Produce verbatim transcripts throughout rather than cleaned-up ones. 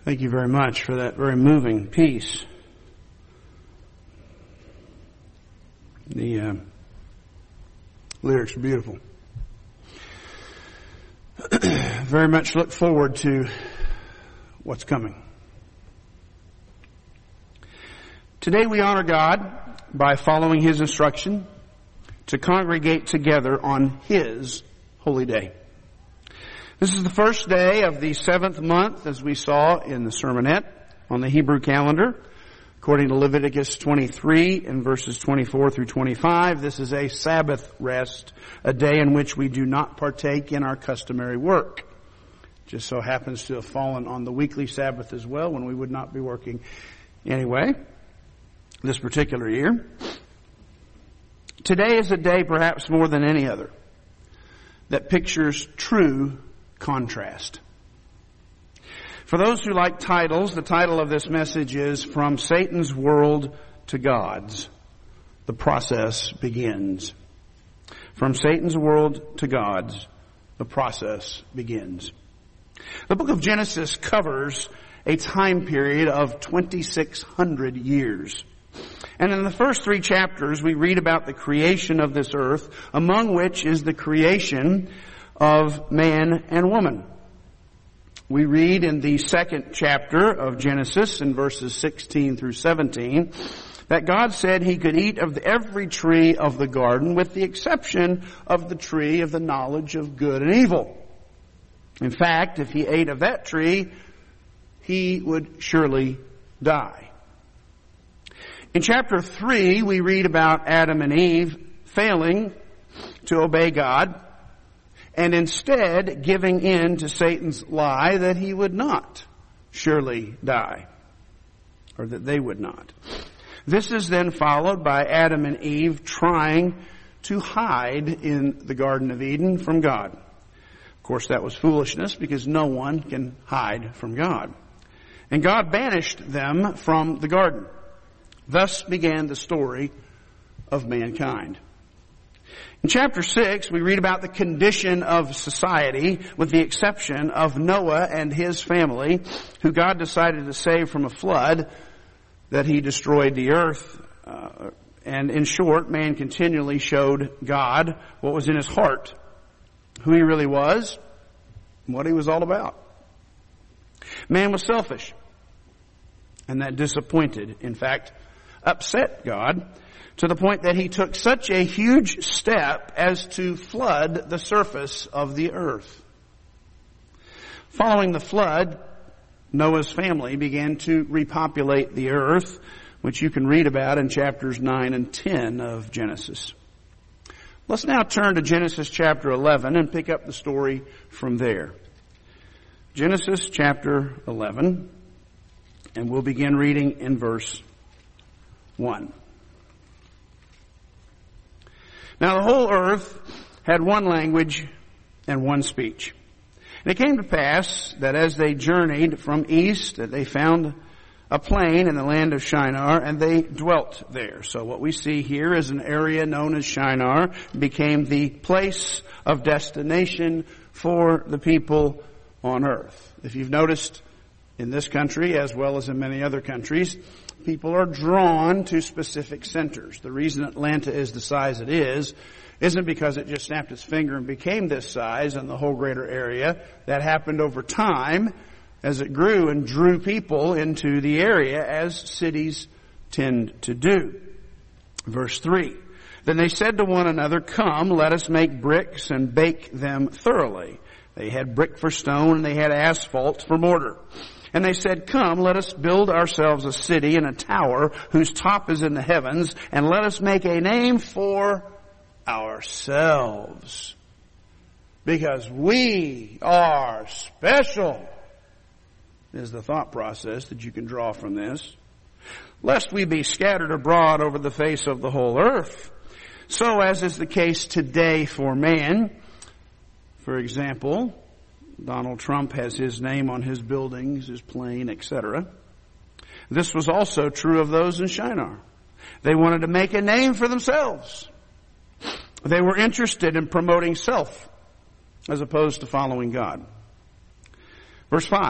Thank you very much for that very moving piece. The uh, lyrics are beautiful. Very much look forward to what's coming. Today we honor God by following His instruction to congregate together on His holy day. This is the first day of the seventh month, as we saw in the sermonette on the Hebrew calendar. According to Leviticus twenty-three and verses twenty-four through twenty-five, this is a Sabbath rest, a day in which we do not partake in our customary work. Just so happens to have fallen on the weekly Sabbath as well, when we would not be working anyway, this particular year. Today is a day, perhaps more than any other, that pictures true contrast. For those who like titles, the title of this message is From Satan's World to God's. The process begins. From Satan's world to God's, the process begins. The book of Genesis covers a time period of twenty-six hundred years. And in the first three chapters, we read about the creation of this earth, among which is the creation of man and woman. We read in the second chapter of Genesis, in verses sixteen through seventeen, that God said He could eat of every tree of the garden with the exception of the tree of the knowledge of good and evil. In fact, if he ate of that tree, he would surely die. In chapter three, we read about Adam and Eve failing to obey God and instead giving in to Satan's lie that he would not surely die, or that they would not. This is then followed by Adam and Eve trying to hide in the Garden of Eden from God. Of course, that was foolishness, because no one can hide from God. And God banished them from the garden. Thus began the story of mankind. In chapter six, we read about the condition of society, with the exception of Noah and his family, who God decided to save from a flood that He destroyed the earth. Uh, and in short, man continually showed God what was in his heart, who he really was, and what he was all about. Man was selfish, and that disappointed, in fact, upset God, to the point that He took such a huge step as to flood the surface of the earth. Following the flood, Noah's family began to repopulate the earth, which you can read about in chapters nine and ten of Genesis. Let's now turn to Genesis chapter eleven and pick up the story from there. Genesis chapter eleven, and we'll begin reading in verse one. Now the whole earth had one language and one speech. And it came to pass that as they journeyed from east, that they found a plain in the land of Shinar, and they dwelt there. So what we see here is an area known as Shinar became the place of destination for the people on earth. If you've noticed, in this country, as well as in many other countries, people are drawn to specific centers. The reason Atlanta is the size it is isn't because it just snapped its finger and became this size and the whole greater area. That happened over time as it grew and drew people into the area, as cities tend to do. Verse three. Then they said to one another, "Come, let us make bricks and bake them thoroughly." They had brick for stone and they had asphalt for mortar. And they said, "Come, let us build ourselves a city and a tower whose top is in the heavens, and let us make a name for ourselves, because we are special," is the thought process that you can draw from this. "Lest we be scattered abroad over the face of the whole earth. So as is the case today for man." For example, Donald Trump has his name on his buildings, his plane, et cetera. This was also true of those in Shinar. They wanted to make a name for themselves. They were interested in promoting self as opposed to following God. Verse five.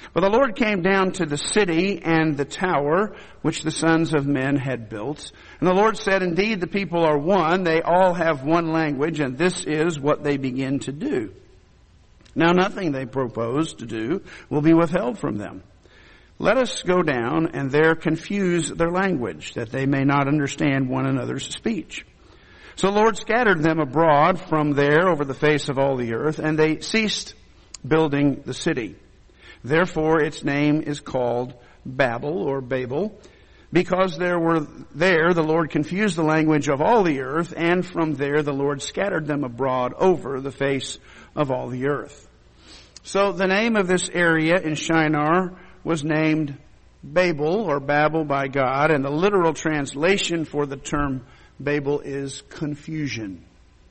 But the Lord came down to the city and the tower which the sons of men had built. And the Lord said, indeed, the people are one. They all have one language, and this is what they begin to do. Now nothing they propose to do will be withheld from them. Let us go down and there confuse their language, that they may not understand one another's speech. So the Lord scattered them abroad from there over the face of all the earth, and they ceased building the city. Therefore its name is called Babel or Babel, because there were there the Lord confused the language of all the earth, and from there the Lord scattered them abroad over the face of all the earth. So the name of this area in Shinar was named Babel or Babel by God, and the literal translation for the term Babel is confusion.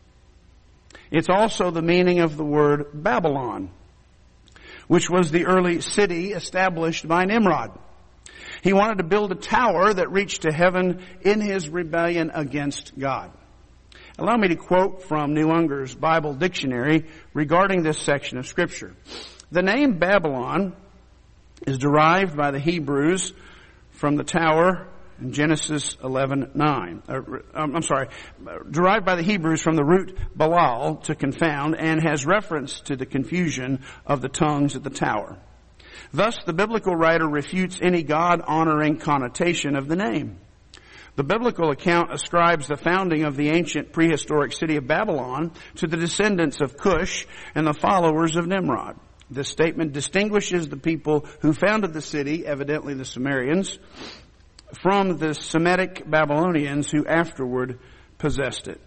It's also the meaning of the word Babylon, which was the early city established by Nimrod. He wanted to build a tower that reached to heaven in his rebellion against God. Allow me to quote from New Unger's Bible Dictionary regarding this section of Scripture. The name Babylon is derived by the Hebrews from the tower in Genesis eleven nine. Uh, I'm sorry, derived by the Hebrews from the root Balal, to confound, and has reference to the confusion of the tongues at the tower. Thus, the biblical writer refutes any God-honoring connotation of the name. The biblical account ascribes the founding of the ancient prehistoric city of Babylon to the descendants of Cush and the followers of Nimrod. This statement distinguishes the people who founded the city, evidently the Sumerians, from the Semitic Babylonians who afterward possessed it.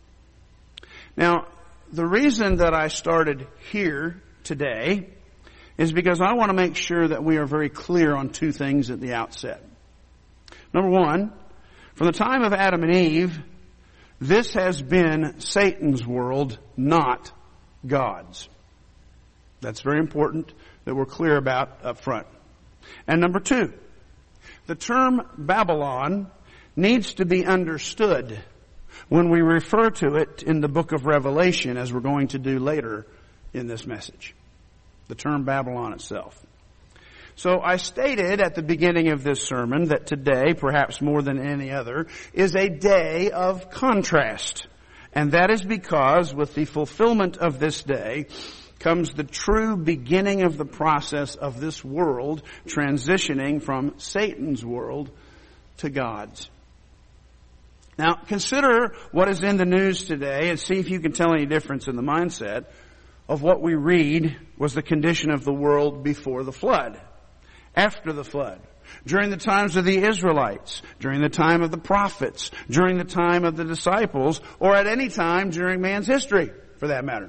Now, the reason that I started here today is because I want to make sure that we are very clear on two things at the outset. Number one, from the time of Adam and Eve, this has been Satan's world, not God's. That's very important that we're clear about up front. And number two, the term Babylon needs to be understood when we refer to it in the book of Revelation, as we're going to do later in this message. The term Babylon itself. So I stated at the beginning of this sermon that today, perhaps more than any other, is a day of contrast. And that is because with the fulfillment of this day comes the true beginning of the process of this world transitioning from Satan's world to God's. Now, consider what is in the news today and see if you can tell any difference in the mindset of what we read was the condition of the world before the flood, after the flood, during the times of the Israelites, during the time of the prophets, during the time of the disciples, or at any time during man's history, for that matter.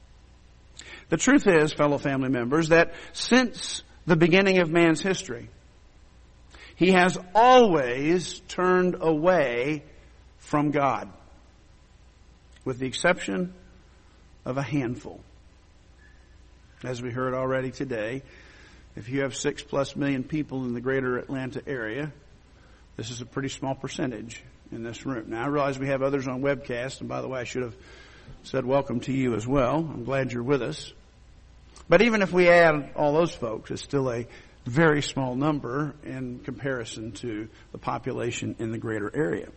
The truth is, fellow family members, that since the beginning of man's history, he has always turned away from God, with the exception of a handful. As we heard already today, if you have six plus million people in the greater Atlanta area, this is a pretty small percentage in this room. Now, I realize we have others on webcast, and by the way, I should have said welcome to you as well. I'm glad you're with us. But even if we add all those folks, it's still a very small number in comparison to the population in the greater area.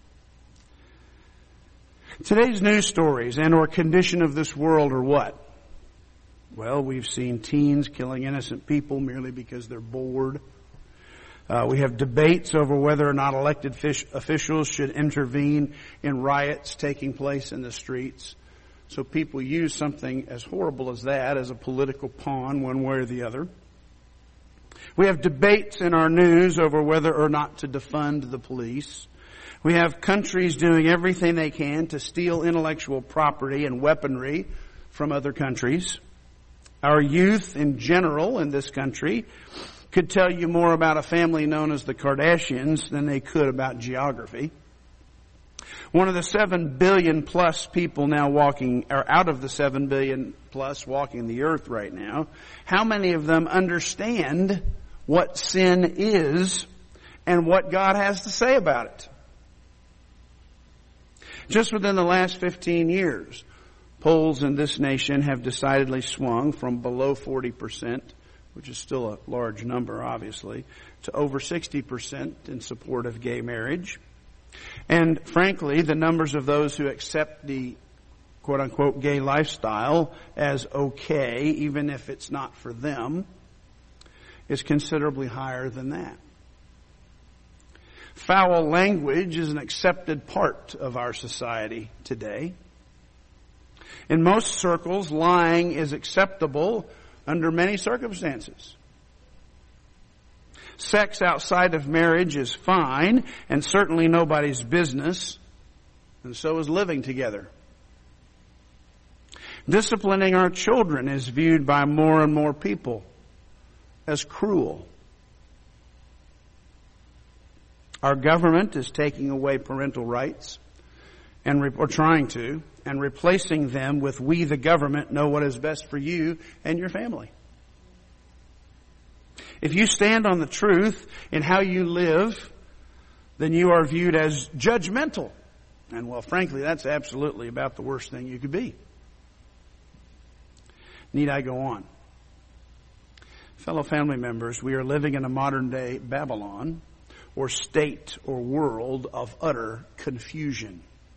Today's news stories and or condition of this world are what? Well, we've seen teens killing innocent people merely because they're bored. Uh, we have debates over whether or not elected fish officials should intervene in riots taking place in the streets. So people use something as horrible as that as a political pawn one way or the other. We have debates in our news over whether or not to defund the police. We have countries doing everything they can to steal intellectual property and weaponry from other countries. Our youth in general in this country could tell you more about a family known as the Kardashians than they could about geography. One of the seven billion plus people now walking, or out of the seven billion plus walking the earth right now, how many of them understand what sin is and what God has to say about it? Just within the last fifteen years, polls in this nation have decidedly swung from below forty percent which is still a large number, obviously, to over sixty percent in support of gay marriage. And frankly, the numbers of those who accept the quote-unquote gay lifestyle as okay, even if it's not for them, is considerably higher than that. Foul language is an accepted part of our society today. In most circles, lying is acceptable under many circumstances. Sex outside of marriage is fine and certainly nobody's business, and so is living together. Disciplining our children is viewed by more and more people as cruel. Our government is taking away parental rights, and re- or trying to, and replacing them with we the government know what is best for you and your family. If you stand on the truth in how you live, then you are viewed as judgmental. And well, frankly, that's absolutely about the worst thing you could be. Need I go on? Fellow family members, we are living in a modern day Babylon, or state or world of utter confusion.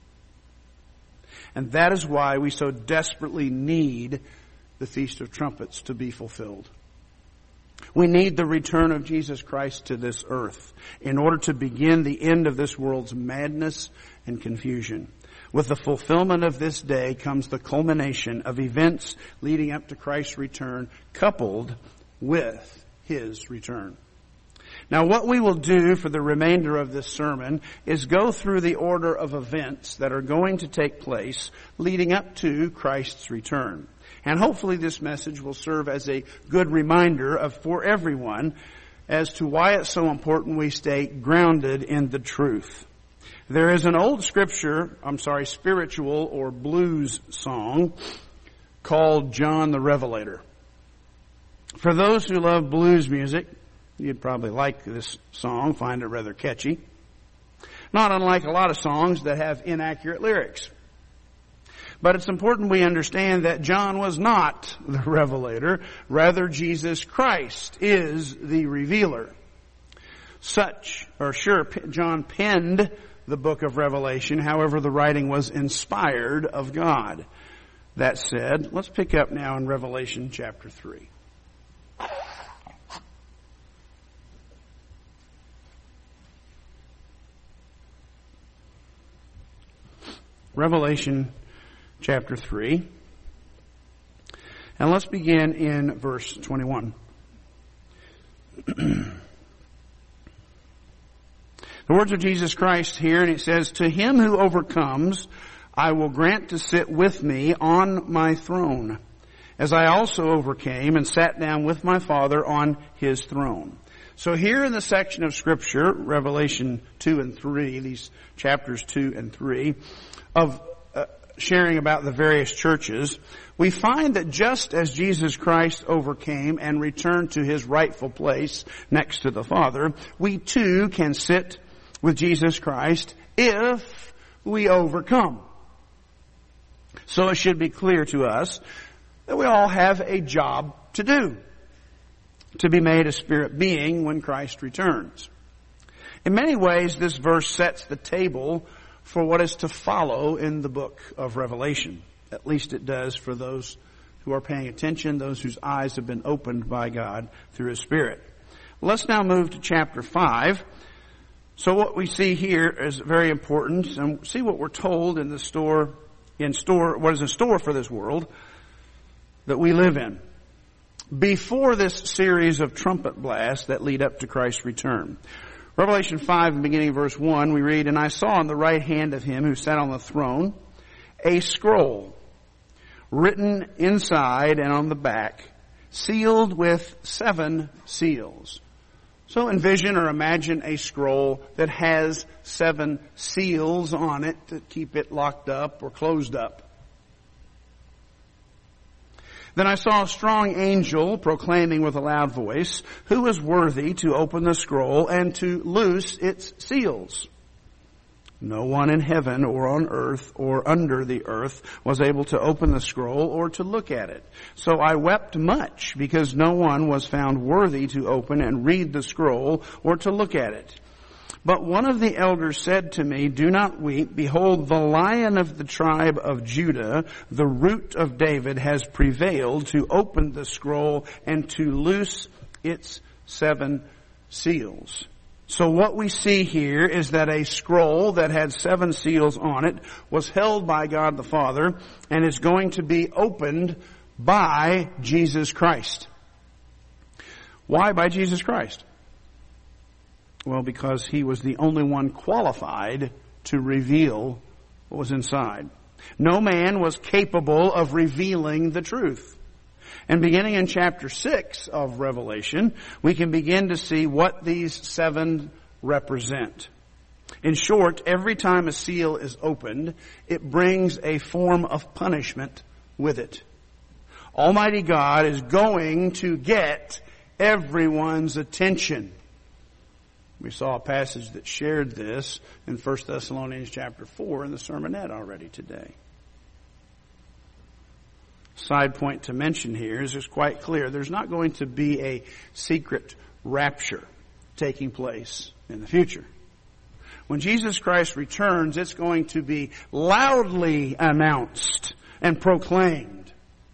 And that is why we so desperately need the Feast of Trumpets to be fulfilled. We need the return of Jesus Christ to this earth in order to begin the end of this world's madness and confusion. With the fulfillment of this day comes the culmination of events leading up to Christ's return, coupled with His return. Now, what we will do for the remainder of this sermon is go through the order of events that are going to take place leading up to Christ's return. And hopefully this message will serve as a good reminder of for everyone as to why it's so important we stay grounded in the truth. There is an old scripture, I'm sorry, spiritual or blues song called John the Revelator. For those who love blues music, you'd probably like this song, find it rather catchy. Not unlike a lot of songs that have inaccurate lyrics. But it's important we understand that John was not the revelator. Rather, Jesus Christ is the revealer. Such, or sure, John penned the book of Revelation. However, the writing was inspired of God. That said, let's pick up now in Revelation chapter three. Revelation chapter three. And let's begin in verse twenty-one. The words of Jesus Christ here, and it says, "To him who overcomes, I will grant to sit with me on my throne, as I also overcame and sat down with my Father on his throne." So here in the section of Scripture, Revelation two and three, these chapters two and three, of uh, sharing about the various churches, we find that just as Jesus Christ overcame and returned to his rightful place next to the Father, we too can sit with Jesus Christ if we overcome. So it should be clear to us that we all have a job to do, to be made a spirit being when Christ returns. In many ways, this verse sets the table for what is to follow in the book of Revelation. At least it does for those who are paying attention, those whose eyes have been opened by God through His Spirit. Let's now move to chapter five. So what we see here is very important, and see what we're told in the store, in store, what is in store for this world that we live in. Before this series of trumpet blasts that lead up to Christ's return. Revelation five, beginning verse one, we read, "And I saw on the right hand of him who sat on the throne a scroll written inside and on the back, sealed with seven seals." So envision or imagine a scroll that has seven seals on it to keep it locked up or closed up. "Then I saw a strong angel proclaiming with a loud voice, 'Who is worthy to open the scroll and to loose its seals?' No one in heaven or on earth or under the earth was able to open the scroll or to look at it. So I wept much because no one was found worthy to open and read the scroll or to look at it. But one of the elders said to me, "Do not weep. Behold, the Lion of the tribe of Judah, the Root of David, has prevailed to open the scroll and to loose its seven seals." So what we see here is that a scroll that had seven seals on it was held by God the Father and is going to be opened by Jesus Christ. Why by Jesus Christ? Well, because he was the only one qualified to reveal what was inside. No man was capable of revealing the truth. And beginning in chapter six of Revelation, we can begin to see what these seven represent. In short, every time a seal is opened, it brings a form of punishment with it. Almighty God is going to get everyone's attention. We saw a passage that shared this in First Thessalonians chapter four in the sermonette already today. Side point to mention here is it's quite clear. There's not going to be a secret rapture taking place in the future. When Jesus Christ returns, it's going to be loudly announced and proclaimed.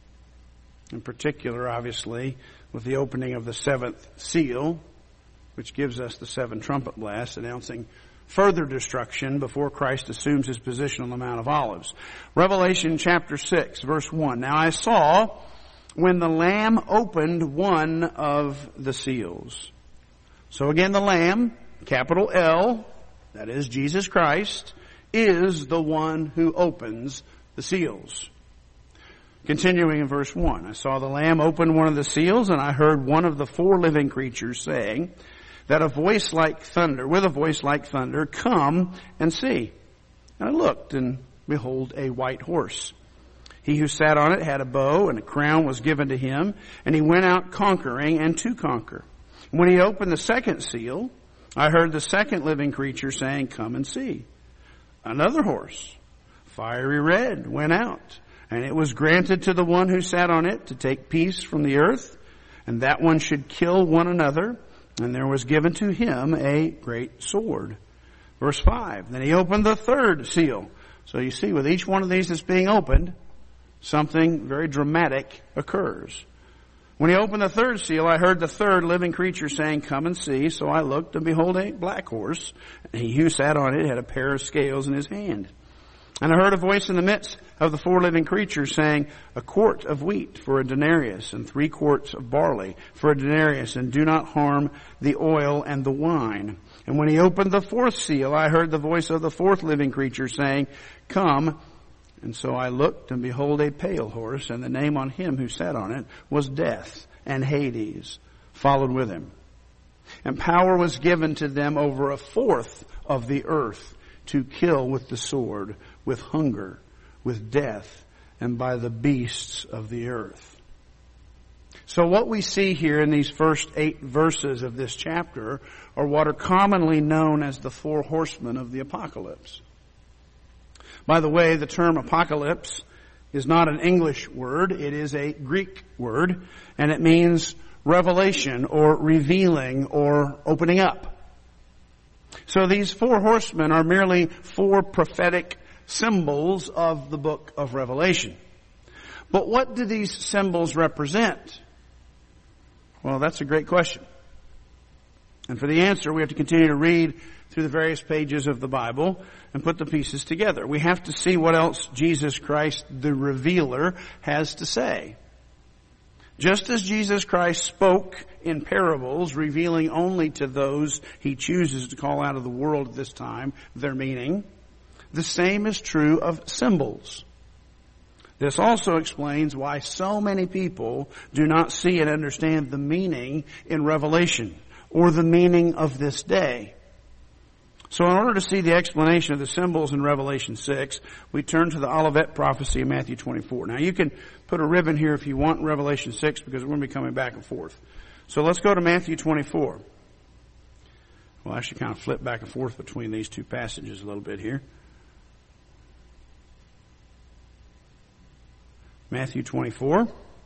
In particular, obviously, with the opening of the seventh seal, which gives us the seven trumpet blasts announcing further destruction before Christ assumes his position on the Mount of Olives. Revelation chapter six, verse one. Now I saw when the Lamb opened one of the seals. So again, the Lamb, capital L, that is Jesus Christ, is the one who opens the seals. Continuing in verse one, I saw the Lamb open one of the seals, and I heard one of the four living creatures saying, that a voice like thunder, with a voice like thunder, "Come and see." And I looked, and behold, a white horse. He who sat on it had a bow, and a crown was given to him, and he went out conquering and to conquer. And when he opened the second seal, I heard the second living creature saying, "Come and see." Another horse, fiery red, went out, and it was granted to the one who sat on it to take peace from the earth, and that one should kill one another. And there was given to him a great sword. Verse five, then he opened the third seal. So you see, with each one of these that's being opened, something very dramatic occurs. When he opened the third seal, I heard the third living creature saying, "Come and see." So I looked, and behold, a black horse. And he who sat on it had a pair of scales in his hand. And I heard a voice in the midst of the four living creatures saying, "A quart of wheat for a denarius, and three quarts of barley for a denarius, and do not harm the oil and the wine." And when he opened the fourth seal, I heard the voice of the fourth living creature saying, "Come." And so I looked, and behold, a pale horse, and the name on him who sat on it was Death, and Hades followed with him. And power was given to them over a fourth of the earth, to kill with the sword, with hunger, with death, and by the beasts of the earth. So what we see here in these first eight verses of this chapter are what are commonly known as the four horsemen of the apocalypse. By the way, the term apocalypse is not an English word. It is a Greek word, and it means revelation or revealing or opening up. So these four horsemen are merely four prophetic symbols of the book of Revelation. But what do these symbols represent? Well, that's a great question. And for the answer, we have to continue to read through the various pages of the Bible and put the pieces together. We have to see what else Jesus Christ, the revealer, has to say. Just as Jesus Christ spoke in parables, revealing only to those he chooses to call out of the world at this time their meaning, the same is true of symbols. This also explains why so many people do not see and understand the meaning in Revelation or the meaning of this day. So in order to see the explanation of the symbols in Revelation six, we turn to the Olivet prophecy in Matthew twenty-four. Now you can put a ribbon here if you want in Revelation six, because we're going to be coming back and forth. So let's go to Matthew twenty-four. We'll actually kind of flip back and forth between these two passages a little bit here. Matthew twenty-four.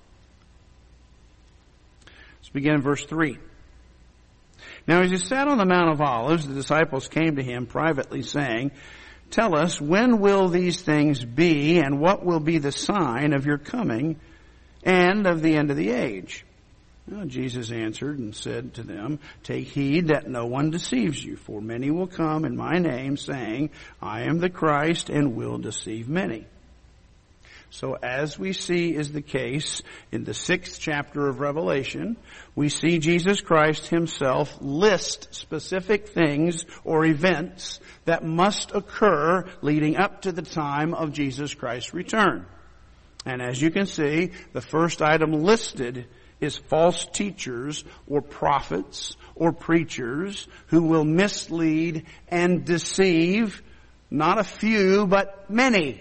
Let's begin in verse three. Now as he sat on the Mount of Olives, the disciples came to him privately, saying, "Tell us, when will these things be, and what will be the sign of your coming and of the end of the age?" Well, Jesus answered and said to them, "Take heed that no one deceives you, for many will come in my name, saying, 'I am the Christ,' and will deceive many." So as we see is the case in the sixth chapter of Revelation, we see Jesus Christ himself list specific things or events that must occur leading up to the time of Jesus Christ's return. And as you can see, the first item listed is false teachers or prophets or preachers who will mislead and deceive not a few, but many.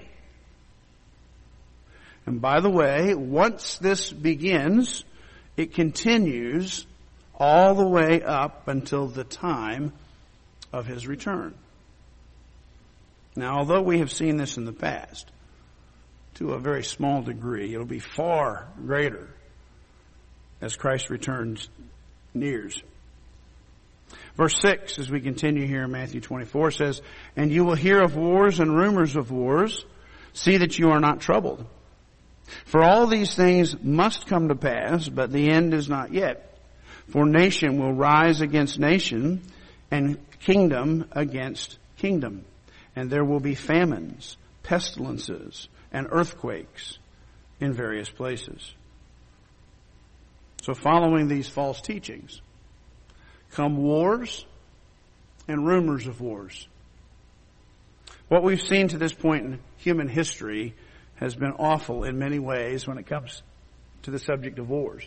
And by the way, once this begins, it continues all the way up until the time of his return. Now, although we have seen this in the past, to a very small degree, it'll be far greater as Christ returns nears. Verse six, as we continue here in Matthew twenty-four, says, "And you will hear of wars and rumors of wars. See that you are not troubled. For all these things must come to pass, but the end is not yet. For nation will rise against nation, and kingdom against kingdom. And there will be famines, pestilences, and earthquakes in various places." So following these false teachings come wars and rumors of wars. What we've seen to this point in human history has been awful in many ways when it comes to the subject of wars.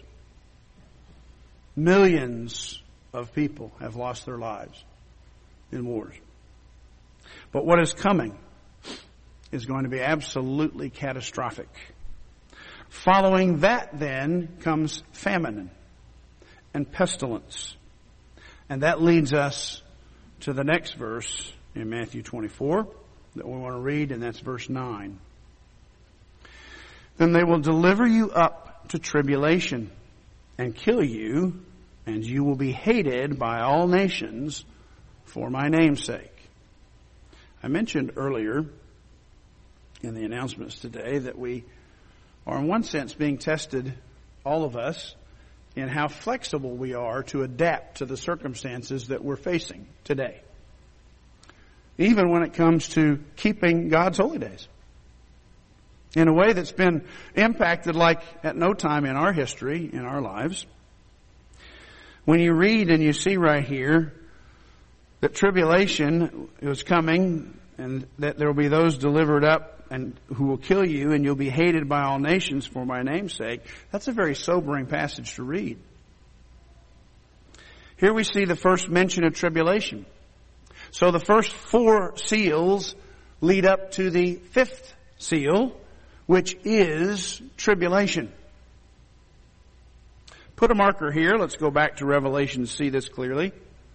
Millions of people have lost their lives in wars. But what is coming is going to be absolutely catastrophic. Following that then comes famine and pestilence. And that leads us to the next verse in Matthew twenty-four that we want to read, and that's verse nine. "Then they will deliver you up to tribulation and kill you, and you will be hated by all nations for my name's sake." I mentioned earlier in the announcements today that we are in one sense being tested, all of us, in how flexible we are to adapt to the circumstances that we're facing today. Even when it comes to keeping God's holy days. In a way that's been impacted like at no time in our history, in our lives. When you read and you see right here that tribulation is coming and that there will be those delivered up and who will kill you, and you'll be hated by all nations for my name's sake, that's a very sobering passage to read. Here we see the first mention of tribulation. So the first four seals lead up to the fifth seal, which is tribulation. Put a marker here. Let's go back to Revelation to see this clearly.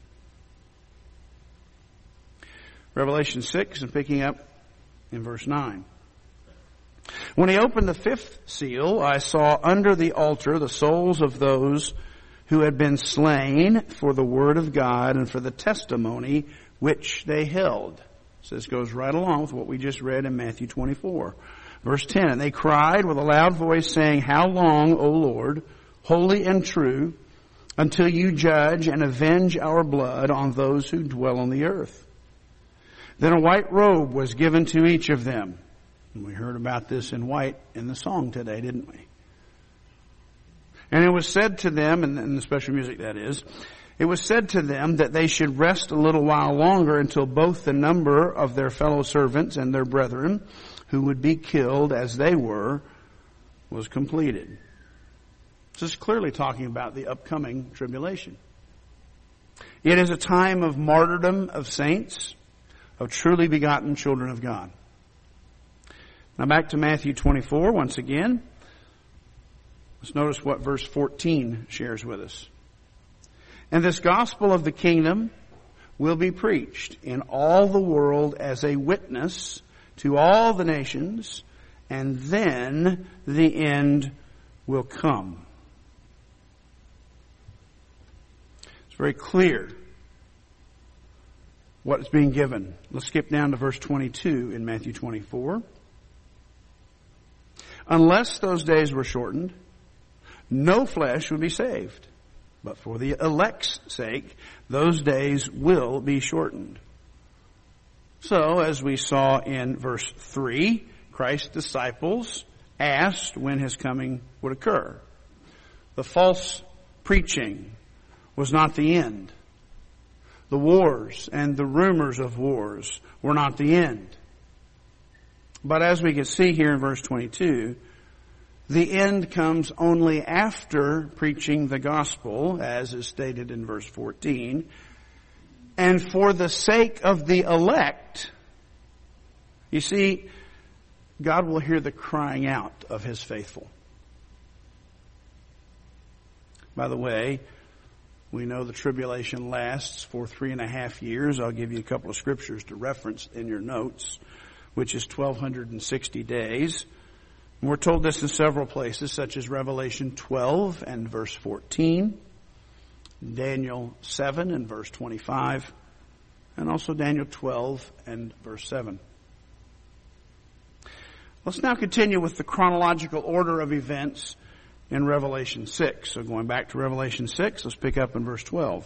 Revelation six, and picking up in verse nine. "When he opened the fifth seal, I saw under the altar the souls of those who had been slain for the word of God and for the testimony which they held." So this goes right along with what we just read in Matthew twenty-four. Verse ten, "And they cried with a loud voice, saying, 'How long, O Lord, holy and true, until you judge and avenge our blood on those who dwell on the earth?' Then a white robe was given to each of them." And we heard about this in white in the song today, didn't we? "And it was said to them," and in the special music that is, "it was said to them that they should rest a little while longer until both the number of their fellow servants and their brethren, who would be killed as they were, was completed." This is clearly talking about the upcoming tribulation. It is a time of martyrdom of saints, of truly begotten children of God. Now back to Matthew twenty-four once again. Let's notice what verse fourteen shares with us. "And this gospel of the kingdom will be preached in all the world as a witness to all the nations, and then the end will come. It's very clear what is being given. Let's skip down to verse twenty-two in Matthew twenty-four. Unless those days were shortened, no flesh would be saved. But for the elect's sake, those days will be shortened. So, as we saw in verse three, Christ's disciples asked when his coming would occur. The false preaching was not the end. The wars and the rumors of wars were not the end. But as we can see here in verse twenty-two, the end comes only after preaching the gospel, as is stated in verse fourteen. And for the sake of the elect, you see, God will hear the crying out of his faithful. By the way, we know the tribulation lasts for three and a half years. I'll give you a couple of scriptures to reference in your notes, which is twelve sixty days. And we're told this in several places, such as Revelation twelve and verse fourteen, Daniel seven and verse twenty-five, and also Daniel twelve and verse seven. Let's now continue with the chronological order of events in Revelation six. So going back to Revelation six, let's pick up in verse twelve.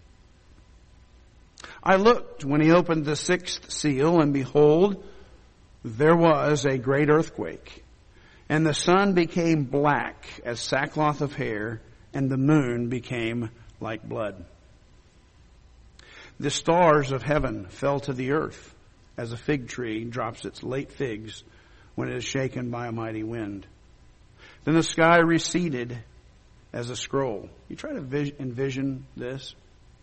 I looked when he opened the sixth seal, and behold, there was a great earthquake, and the sun became black as sackcloth of hair, and the moon became like blood. The stars of heaven fell to the earth, as a fig tree drops its late figs when it is shaken by a mighty wind. Then the sky receded as a scroll. You try to vis- envision this.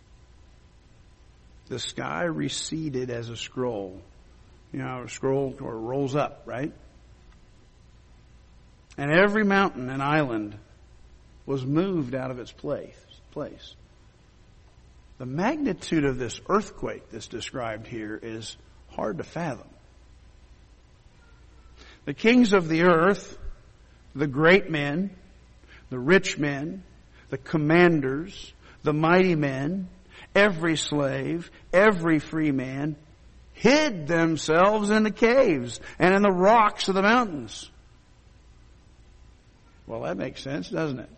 The sky receded as a scroll. You know, a scroll or rolls up, right? And every mountain and island was moved out of its place. place. The magnitude of this earthquake that's described here is hard to fathom. The kings of the earth, the great men, the rich men, the commanders, the mighty men, every slave, every free man, hid themselves in the caves and in the rocks of the mountains. Well, that makes sense, doesn't it?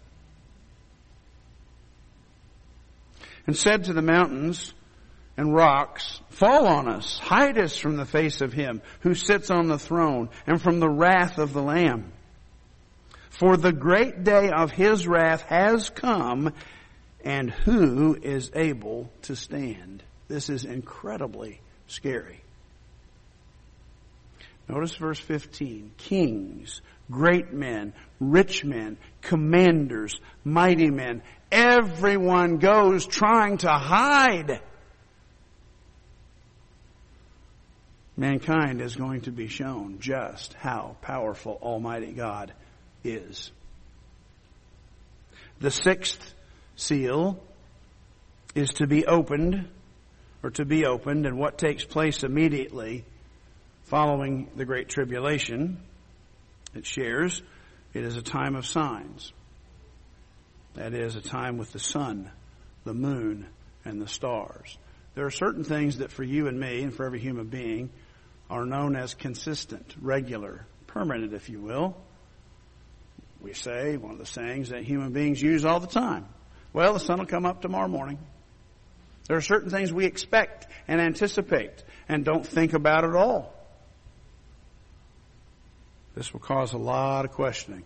And said to the mountains and rocks, fall on us, hide us from the face of him who sits on the throne and from the wrath of the Lamb. For the great day of his wrath has come, and who is able to stand? This is incredibly scary. Notice verse fifteen. Kings, great men, rich men, commanders, mighty men, everyone goes trying to hide. Mankind is going to be shown just how powerful Almighty God is. The sixth seal is to be opened, or to be opened, and what takes place immediately following the Great Tribulation, it shares, it is a time of signs. That is, a time with the sun, the moon, and the stars. There are certain things that for you and me, and for every human being, are known as consistent, regular, permanent, if you will. We say, one of the sayings that human beings use all the time, well, the sun will come up tomorrow morning. There are certain things we expect and anticipate and don't think about at all. This will cause a lot of questioning.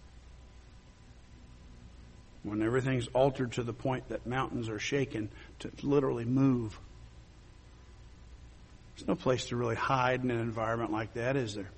When everything's altered to the point that mountains are shaken to literally move. There's no place to really hide in an environment like that, is there?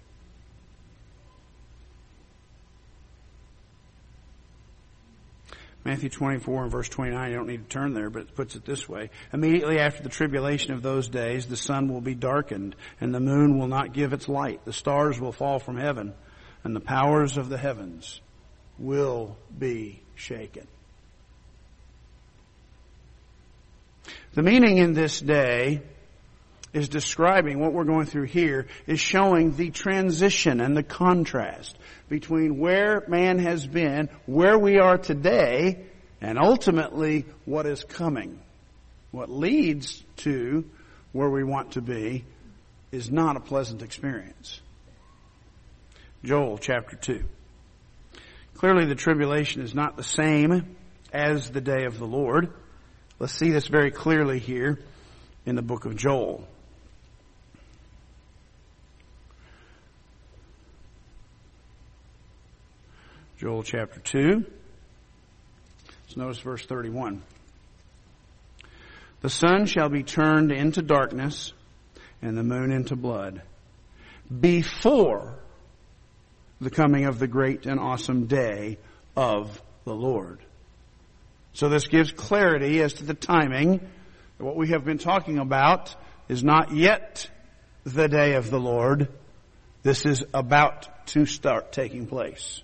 Matthew twenty-four and verse twenty-nine, you don't need to turn there, but it puts it this way. Immediately after the tribulation of those days, the sun will be darkened, and the moon will not give its light. The stars will fall from heaven, and the powers of the heavens will be shaken. The meaning in this day is describing what we're going through here, is showing the transition and the contrast between where man has been, where we are today, and ultimately what is coming. What leads to where we want to be is not a pleasant experience. Joel chapter two. Clearly the tribulation is not the same as the day of the Lord. Let's see this very clearly here in the book of Joel. Joel chapter two. Let's notice verse thirty-one. The sun shall be turned into darkness and the moon into blood before the coming of the great and awesome day of the Lord. So this gives clarity as to the timing. What we have been talking about is not yet the day of the Lord. This is about to start taking place.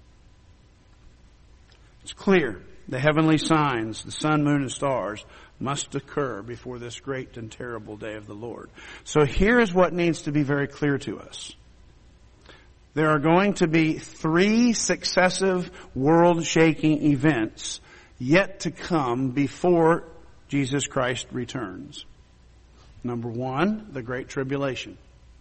It's clear. The heavenly signs, the sun, moon, and stars, must occur before this great and terrible day of the Lord. So here is what needs to be very clear to us. There are going to be three successive world-shaking events yet to come before Jesus Christ returns. Number one, the Great Tribulation,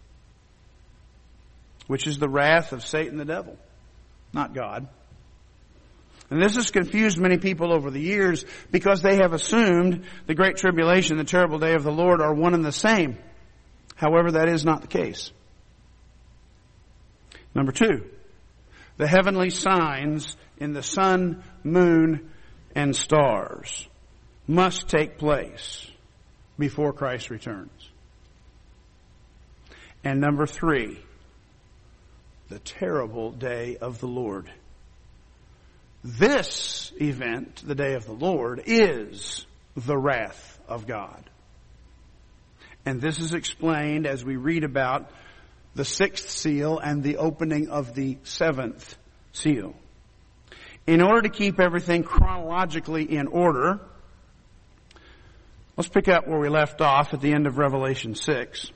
which is the wrath of Satan the devil, not God. And this has confused many people over the years because they have assumed the Great Tribulation and the terrible day of the Lord are one and the same. However, that is not the case. Number two, the heavenly signs in the sun, moon, and stars must take place before Christ returns. And number three, the terrible day of the Lord. This event, the day of the Lord, is the wrath of God. And this is explained as we read about the sixth seal and the opening of the seventh seal. In order to keep everything chronologically in order, let's pick up where we left off at the end of Revelation six.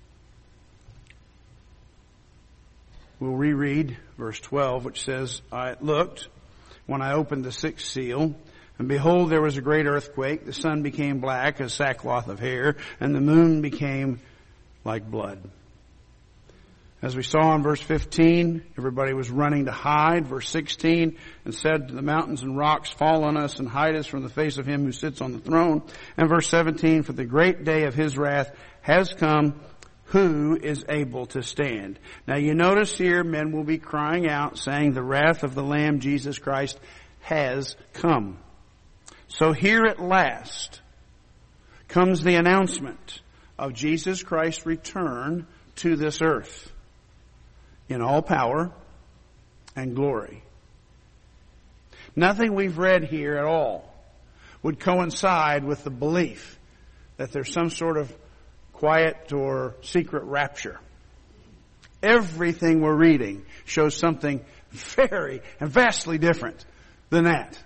We'll reread verse twelve, which says, I looked when I opened the sixth seal, and behold, there was a great earthquake. The sun became black as sackcloth of hair, and the moon became like blood. As we saw in verse fifteen, everybody was running to hide. Verse sixteen, and said to the mountains and rocks, fall on us and hide us from the face of him who sits on the throne. And verse seventeen, for the great day of his wrath has come. Who is able to stand? Now you notice here men will be crying out saying the wrath of the Lamb Jesus Christ has come. So here at last comes the announcement of Jesus Christ's return to this earth in all power and glory. Nothing we've read here at all would coincide with the belief that there's some sort of quiet or secret rapture. Everything we're reading shows something very and vastly different than that.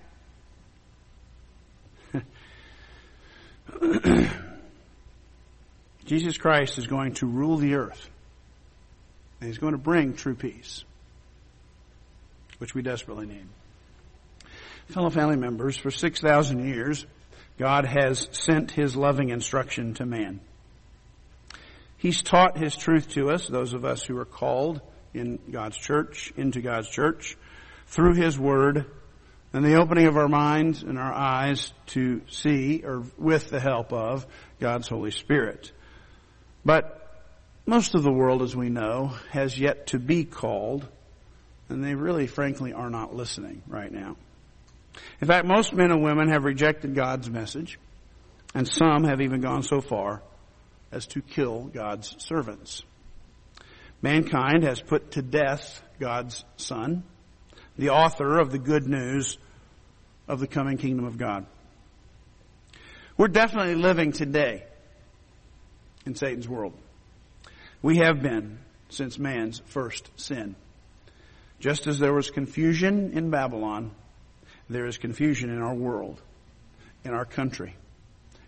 Jesus Christ is going to rule the earth. And he's going to bring true peace, which we desperately need. Fellow family members, for six thousand years, God has sent his loving instruction to man. He's taught his truth to us, those of us who are called in God's church, into God's church, through his word, and the opening of our minds and our eyes to see, or with the help of, God's Holy Spirit. But most of the world, as we know, has yet to be called, and they really, frankly, are not listening right now. In fact, most men and women have rejected God's message, and some have even gone so far as to kill God's servants. Mankind has put to death God's Son, the author of the good news of the coming kingdom of God. We're definitely living today in Satan's world. We have been since man's first sin. Just as there was confusion in Babylon, there is confusion in our world, in our country,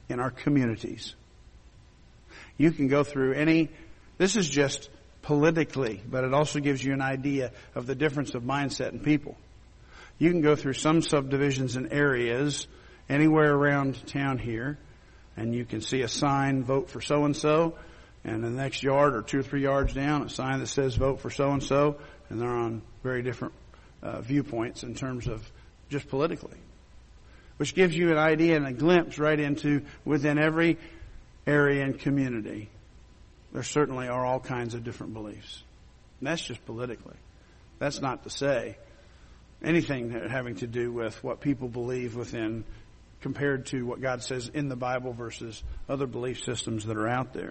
in our communities. You can go through any, this is just politically, but it also gives you an idea of the difference of mindset in people. You can go through some subdivisions and areas anywhere around town here, and you can see a sign, vote for so-and-so, and the next yard or two or three yards down, a sign that says vote for so-and-so, and they're on very different uh, viewpoints in terms of just politically. Which gives you an idea and a glimpse right into within every area and community. There certainly are all kinds of different beliefs. And that's just politically. That's not to say anything having to do with what people believe within compared to what God says in the Bible versus other belief systems that are out there.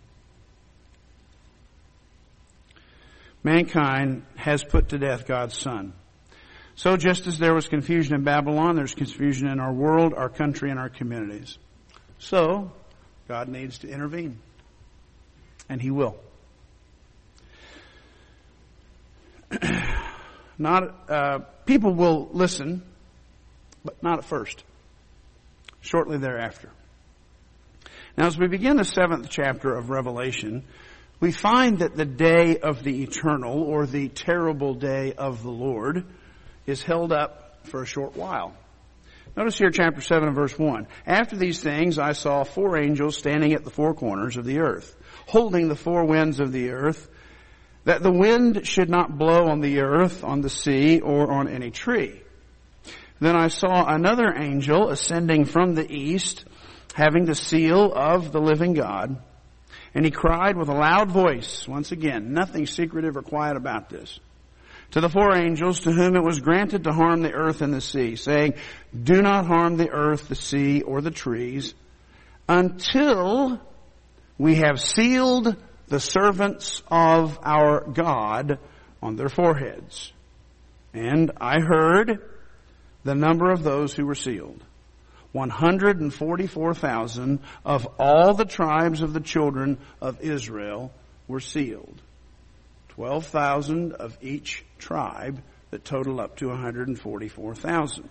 Mankind has put to death God's Son. So just as there was confusion in Babylon, there's confusion in our world, our country, and our communities. So, God needs to intervene. And He will. Not, uh, people will listen, but not at first. Shortly thereafter. Now, as we begin the seventh chapter of Revelation, we find that the day of the eternal, or the terrible day of the Lord, is held up for a short while. Notice here chapter seven and verse one. After these things I saw four angels standing at the four corners of the earth, holding the four winds of the earth, that the wind should not blow on the earth, on the sea, or on any tree. Then I saw another angel ascending from the east, having the seal of the living God. And he cried with a loud voice, once again, nothing secretive or quiet about this, to the four angels to whom it was granted to harm the earth and the sea, saying, do not harm the earth, the sea, or the trees, until we have sealed the servants of our God on their foreheads. And I heard the number of those who were sealed. one hundred forty-four thousand of all the tribes of the children of Israel were sealed. twelve thousand of each tribe, that total up to one hundred forty-four thousand.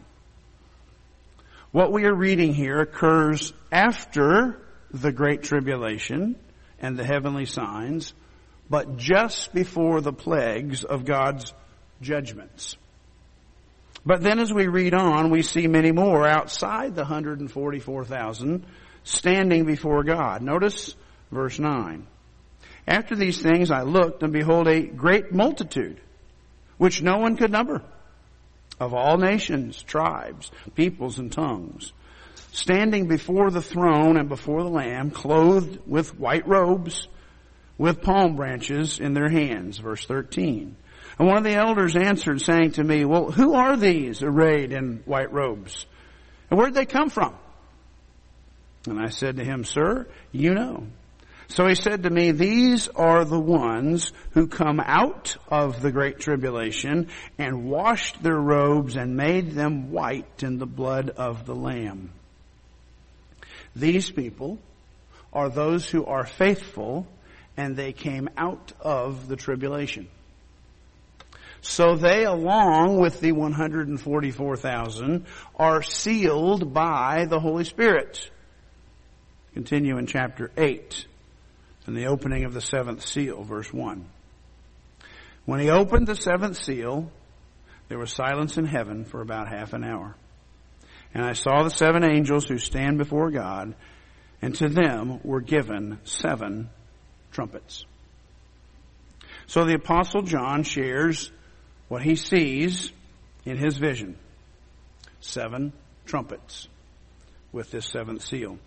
What we are reading here occurs after the Great Tribulation and the heavenly signs, but just before the plagues of God's judgments. But then as we read on, we see many more outside the one hundred forty-four thousand standing before God. Notice verse nine. After these things I looked, and behold, a great multitude, which no one could number, of all nations, tribes, peoples, and tongues, standing before the throne and before the Lamb, clothed with white robes, with palm branches in their hands. Verse thirteen. And one of the elders answered, saying to me, well, who are these arrayed in white robes? And where'd they come from? And I said to him, sir, you know. So he said to me, these are the ones who come out of the great tribulation and washed their robes and made them white in the blood of the Lamb. These people are those who are faithful, and they came out of the tribulation. So they, along with the one hundred forty-four thousand, are sealed by the Holy Spirit. Continue in chapter eight, in the opening of the seventh seal, verse one. When he opened the seventh seal, there was silence in heaven for about half an hour. And I saw the seven angels who stand before God, and to them were given seven trumpets. So the Apostle John shares what he sees in his vision. Seven trumpets with this seventh seal.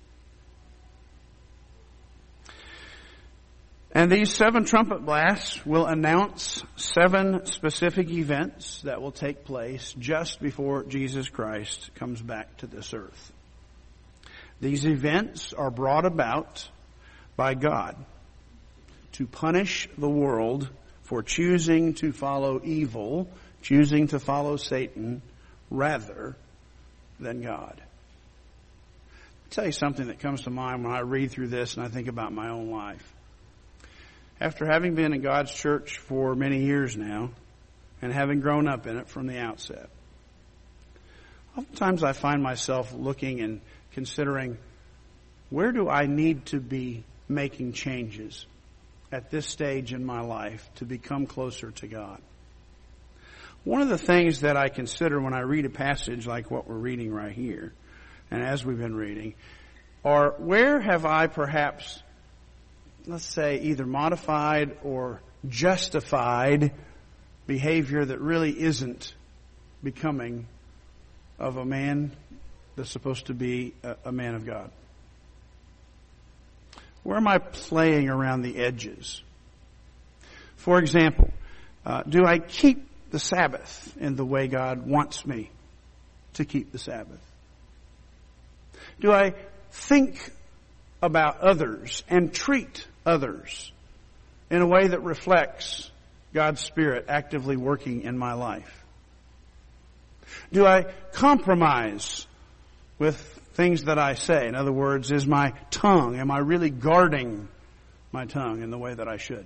And these seven trumpet blasts will announce seven specific events that will take place just before Jesus Christ comes back to this earth. These events are brought about by God to punish the world for choosing to follow evil, choosing to follow Satan rather than God. I'll tell you something that comes to mind when I read through this and I think about my own life. After having been in God's church for many years now, and having grown up in it from the outset, oftentimes I find myself looking and considering where do I need to be making changes at this stage in my life to become closer to God? One of the things that I consider when I read a passage like what we're reading right here, and as we've been reading, are where have I perhaps, let's say, either modified or justified behavior that really isn't becoming of a man that's supposed to be a, a man of God? Where am I playing around the edges? For example, uh, do I keep the Sabbath in the way God wants me to keep the Sabbath? Do I think about others and treat others in a way that reflects God's Spirit actively working in my life? Do I compromise with things that I say? In other words, is my tongue, am I really guarding my tongue in the way that I should?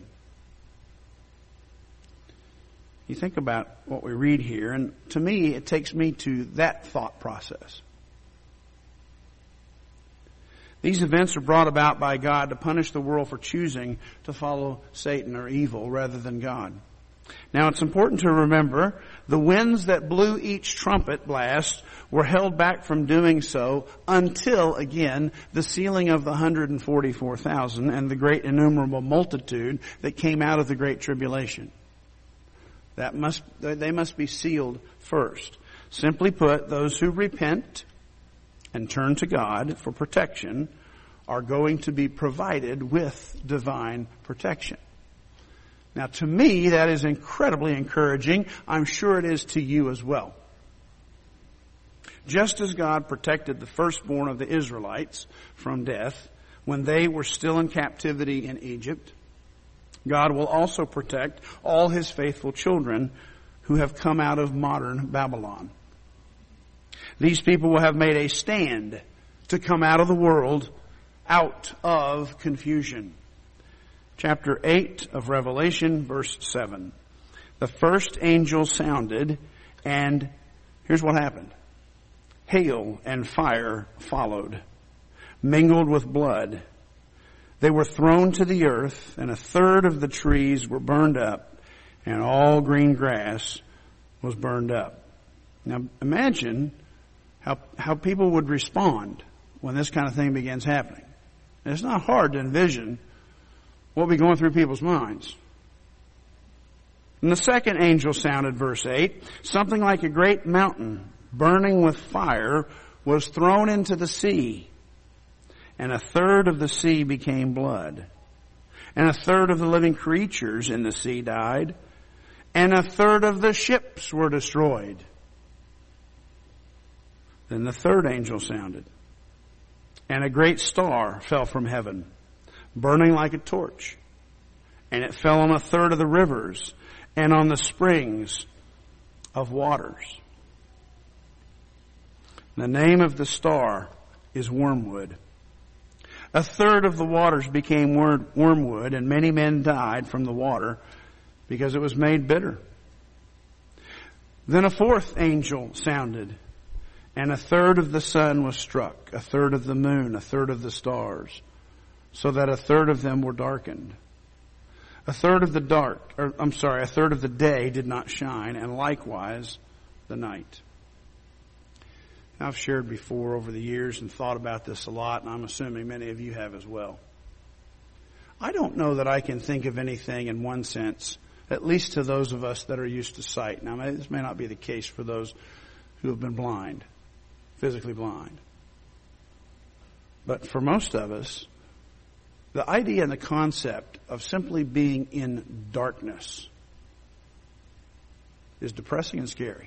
You think about what we read here, and to me, it takes me to that thought process. These events are brought about by God to punish the world for choosing to follow Satan or evil rather than God. Now, it's important to remember the winds that blew each trumpet blast were held back from doing so until, again, the sealing of the one hundred forty-four thousand and the great innumerable multitude that came out of the Great Tribulation. That must, they must be sealed first. Simply put, those who repent and turn to God for protection are going to be provided with divine protection. Now, to me, that is incredibly encouraging. I'm sure it is to you as well. Just as God protected the firstborn of the Israelites from death when they were still in captivity in Egypt, God will also protect all His faithful children who have come out of modern Babylon. These people will have made a stand to come out of the world, out of confusion. Chapter eight of Revelation, verse seven. The first angel sounded, and here's what happened. Hail and fire followed, mingled with blood. They were thrown to the earth, and a third of the trees were burned up, and all green grass was burned up. Now imagine how how people would respond when this kind of thing begins happening. And it's not hard to envision what will be going through people's minds. And the second angel sounded, verse eight, something like a great mountain burning with fire was thrown into the sea, and a third of the sea became blood, and a third of the living creatures in the sea died, and a third of the ships were destroyed. Then the third angel sounded, and a great star fell from heaven, burning like a torch, and it fell on a third of the rivers and on the springs of waters. The name of the star is Wormwood. A third of the waters became wormwood, and many men died from the water because it was made bitter. Then a fourth angel sounded, and a third of the sun was struck, a third of the moon, a third of the stars, so that a third of them were darkened. A third of the dark, or I'm sorry, a third of the day did not shine, and likewise the night. I've shared before over the years and thought about this a lot, and I'm assuming many of you have as well. I don't know that I can think of anything in one sense, at least to those of us that are used to sight. Now, this may not be the case for those who have been blind, physically blind. But for most of us, the idea and the concept of simply being in darkness is depressing and scary.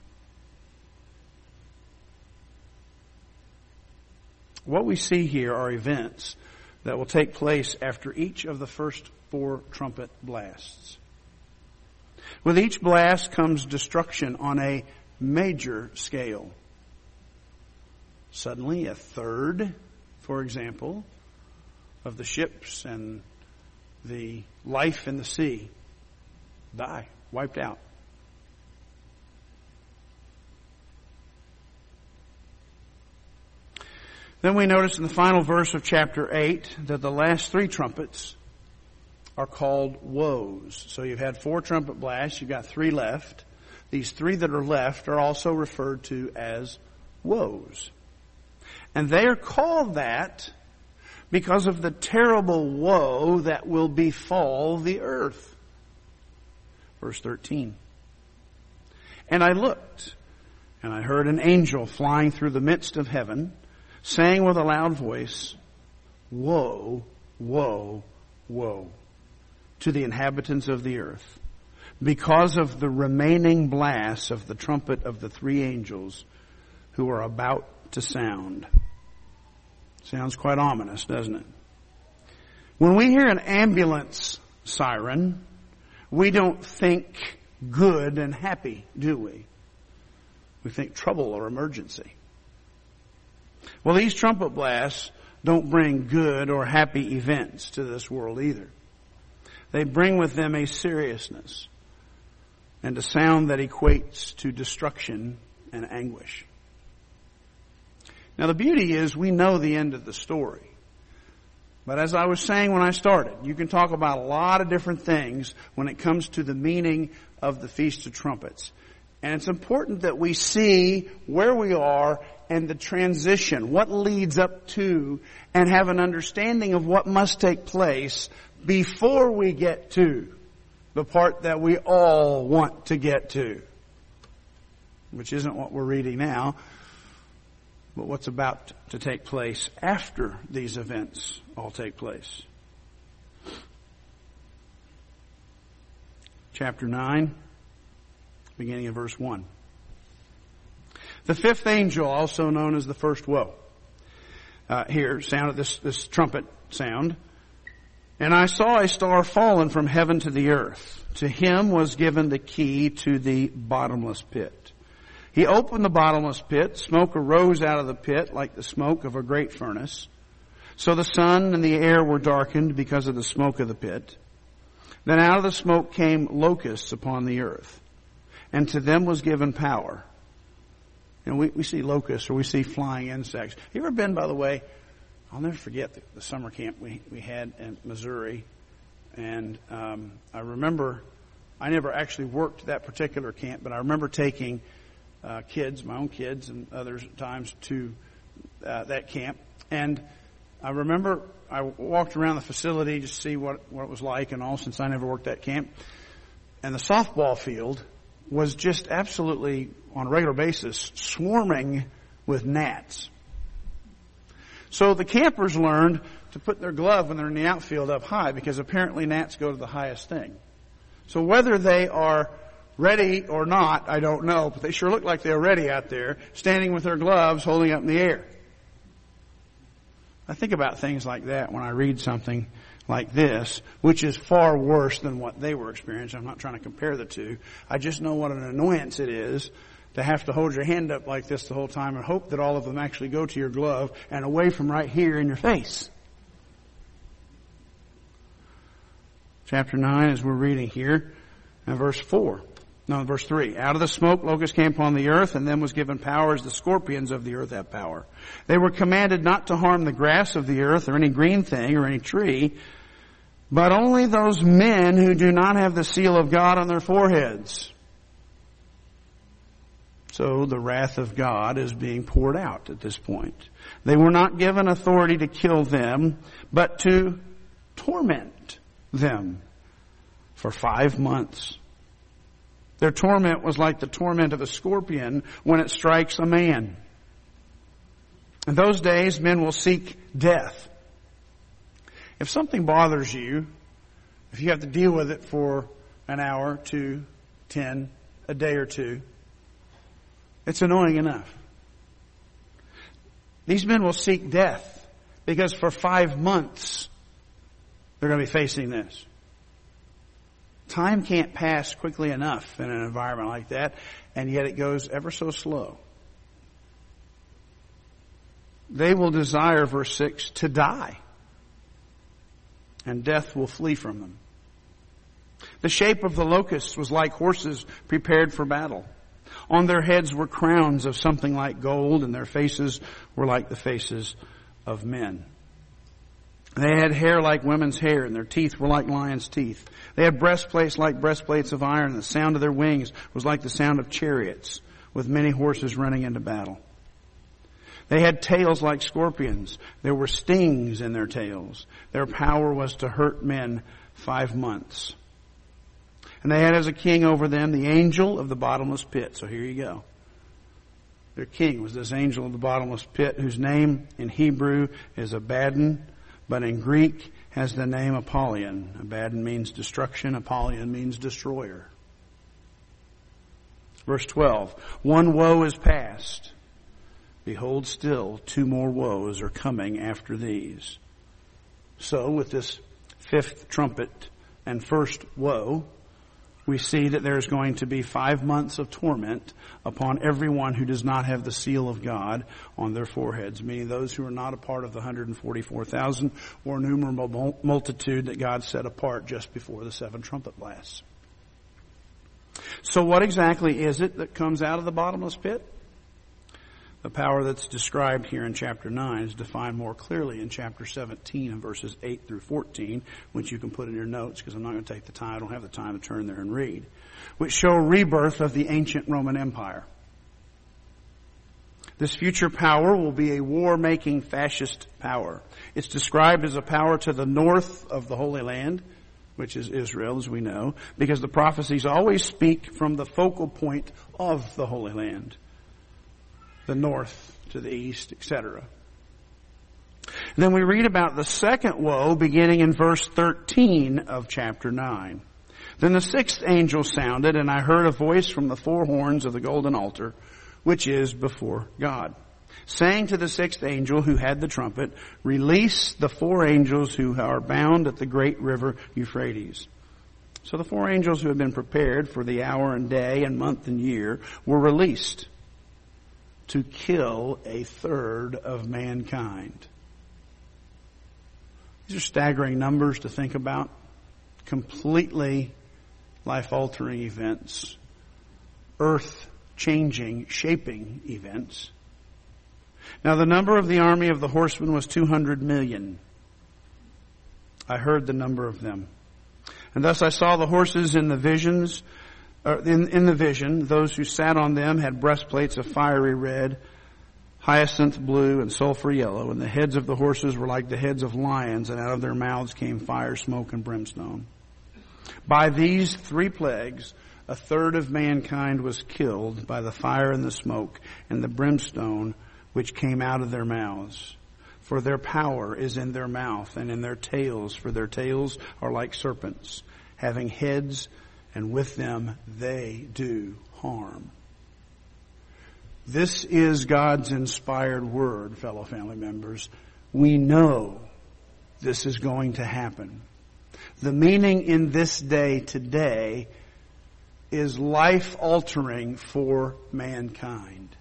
What we see here are events that will take place after each of the first four trumpet blasts. With each blast comes destruction on a major scale. Suddenly, a third, for example, of the ships and the life in the sea die, wiped out. Then we notice in the final verse of chapter eight that the last three trumpets are called woes. So you've had four trumpet blasts, you've got three left. These three that are left are also referred to as woes. And they are called that because of the terrible woe that will befall the earth. Verse thirteen. And I looked, and I heard an angel flying through the midst of heaven, saying with a loud voice, Woe, woe, woe to the inhabitants of the earth, because of the remaining blasts of the trumpet of the three angels who are about to sound. Sounds quite ominous, doesn't it? When we hear an ambulance siren, we don't think good and happy, do we? We think trouble or emergency. Well, these trumpet blasts don't bring good or happy events to this world either. They bring with them a seriousness and a sound that equates to destruction and anguish. Now the beauty is we know the end of the story. But as I was saying when I started, you can talk about a lot of different things when it comes to the meaning of the Feast of Trumpets. And it's important that we see where we are and the transition, what leads up to, and have an understanding of what must take place before we get to the part that we all want to get to, which isn't what we're reading now, but what's about to take place after these events all take place. Chapter nine, beginning in verse one. The fifth angel, also known as the first woe, uh, here sounded this, this trumpet sound. And I saw a star fallen from heaven to the earth. To him was given the key to the bottomless pit. He opened the bottomless pit. Smoke arose out of the pit like the smoke of a great furnace. So the sun and the air were darkened because of the smoke of the pit. Then out of the smoke came locusts upon the earth. And to them was given power. And we, we see locusts or we see flying insects. You ever been, by the way, I'll never forget the, the summer camp we, we had in Missouri. And um, I remember, I never actually worked that particular camp, but I remember taking uh, kids, my own kids and others at times, to uh, that camp. And I remember I walked around the facility just to see what, what it was like and all, since I never worked that camp. And the softball field was just absolutely, on a regular basis, swarming with gnats. So the campers learned to put their glove when they're in the outfield up high, because apparently gnats go to the highest thing. So whether they are ready or not, I don't know, but they sure look like they're ready out there, standing with their gloves holding up in the air. I think about things like that when I read something like this, which is far worse than what they were experiencing. I'm not trying to compare the two. I just know what an annoyance it is to have to hold your hand up like this the whole time and hope that all of them actually go to your glove and away from right here in your face. Chapter nine, as we're reading here, and verse four. No, verse three. Out of the smoke locusts came upon the earth, and then was given power as the scorpions of the earth have power. They were commanded not to harm the grass of the earth or any green thing or any tree, but only those men who do not have the seal of God on their foreheads. So the wrath of God is being poured out at this point. They were not given authority to kill them, but to torment them for five months. Their torment was like the torment of a scorpion when it strikes a man. In those days, men will seek death. If something bothers you, if you have to deal with it for an hour, two, ten, a day or two, it's annoying enough. These men will seek death because for five months they're going to be facing this. Time can't pass quickly enough in an environment like that, and yet it goes ever so slow. They will desire, verse six, to die, and death will flee from them. The shape of the locusts was like horses prepared for battle. On their heads were crowns of something like gold, and their faces were like the faces of men. They had hair like women's hair, and their teeth were like lions' teeth. They had breastplates like breastplates of iron, and the sound of their wings was like the sound of chariots, with many horses running into battle. They had tails like scorpions. There were stings in their tails. Their power was to hurt men five months. And they had as a king over them the angel of the bottomless pit. So here you go. Their king was this angel of the bottomless pit, whose name in Hebrew is Abaddon, but in Greek has the name Apollyon. Abaddon means destruction. Apollyon means destroyer. Verse twelve. One woe is past. Behold, still two more woes are coming after these. So with this fifth trumpet and first woe, we see that there's going to be five months of torment upon everyone who does not have the seal of God on their foreheads, meaning those who are not a part of the one hundred forty-four thousand or innumerable multitude that God set apart just before the seven trumpet blasts. So what exactly is it that comes out of the bottomless pit? The power that's described here in chapter nine is defined more clearly in chapter seventeen and verses eight through fourteen, which you can put in your notes because I'm not going to take the time. I don't have the time to turn there and read, which show rebirth of the ancient Roman Empire. This future power will be a war-making fascist power. It's described as a power to the north of the Holy Land, which is Israel, as we know, because the prophecies always speak from the focal point of the Holy Land. The north to the east, et cetera. Then we read about the second woe beginning in verse thirteen of chapter nine. Then the sixth angel sounded, and I heard a voice from the four horns of the golden altar, which is before God, saying to the sixth angel who had the trumpet, release the four angels who are bound at the great river Euphrates. So the four angels who had been prepared for the hour and day and month and year were released to kill a third of mankind. These are staggering numbers to think about. Completely life-altering events. Earth-changing, shaping events. Now the number of the army of the horsemen was two hundred million. I heard the number of them. And thus I saw the horses in the visions, uh, in, in the vision. Those who sat on them had breastplates of fiery red, hyacinth blue, and sulfur yellow. And the heads of the horses were like the heads of lions, and out of their mouths came fire, smoke, and brimstone. By these three plagues, a third of mankind was killed by the fire and the smoke and the brimstone which came out of their mouths. For their power is in their mouth and in their tails, for their tails are like serpents, having heads, and with them they do harm. This is God's inspired word, fellow family members. We know this is going to happen. The meaning in this day today is life-altering for mankind.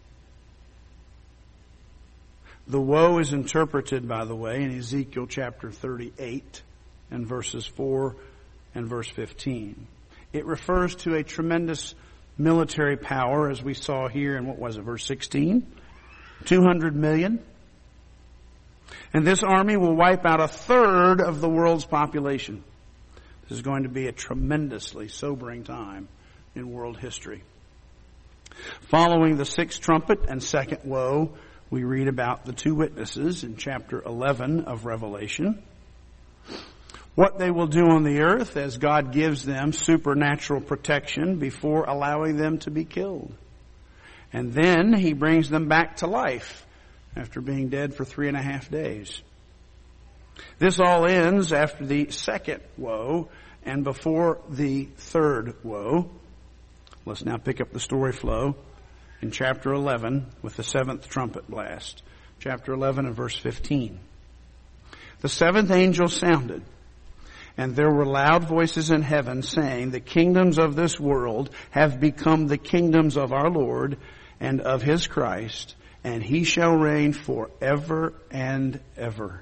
The woe is interpreted, by the way, in Ezekiel chapter thirty-eight and verses four and verse fifteen. It refers to a tremendous military power, as we saw here in, what was it, verse sixteen? two hundred million. And this army will wipe out a third of the world's population. This is going to be a tremendously sobering time in world history. Following the sixth trumpet and second woe, we read about the two witnesses in chapter eleven of Revelation. What they will do on the earth as God gives them supernatural protection before allowing them to be killed. And then He brings them back to life after being dead for three and a half days. This all ends after the second woe and before the third woe. Let's now pick up the story flow in chapter eleven with the seventh trumpet blast. Chapter eleven and verse fifteen. The seventh angel sounded, and there were loud voices in heaven saying, the kingdoms of this world have become the kingdoms of our Lord and of His Christ, and He shall reign forever and ever.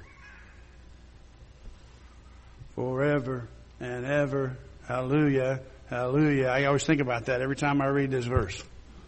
Forever and ever. Hallelujah. Hallelujah. I always think about that every time I read this verse.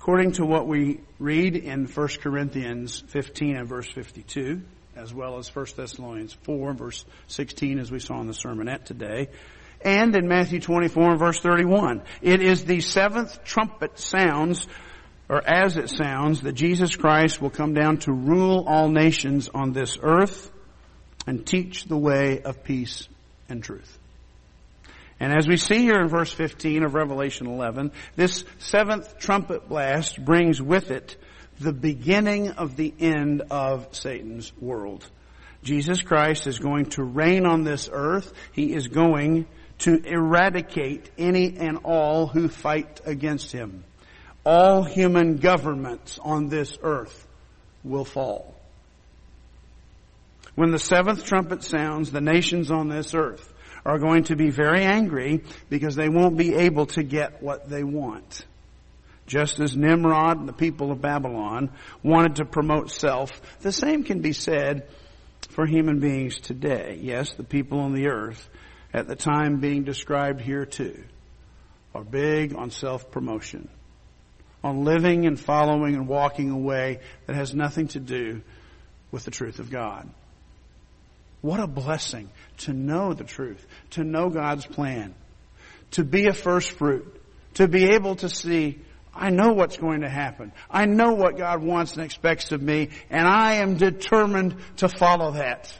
According to what we read in First Corinthians fifteen and verse fifty-two, as well as First Thessalonians four, verse sixteen, as we saw in the sermonette today, and in Matthew twenty-four and verse thirty-one. It is the seventh trumpet sounds, or as it sounds, that Jesus Christ will come down to rule all nations on this earth and teach the way of peace and truth. And as we see here in verse fifteen of Revelation eleven, this seventh trumpet blast brings with it the beginning of the end of Satan's world. Jesus Christ is going to reign on this earth. He is going to eradicate any and all who fight against him. All human governments on this earth will fall. When the seventh trumpet sounds, the nations on this earth are going to be very angry because they won't be able to get what they want. Just as Nimrod and the people of Babylon wanted to promote self, the same can be said for human beings today. Yes, the people on the earth at the time being described here too are big on self-promotion, on living and following and walking a way that has nothing to do with the truth of God. What a blessing to know the truth, to know God's plan, to be a first fruit, to be able to see, I know what's going to happen. I know what God wants and expects of me, and I am determined to follow that.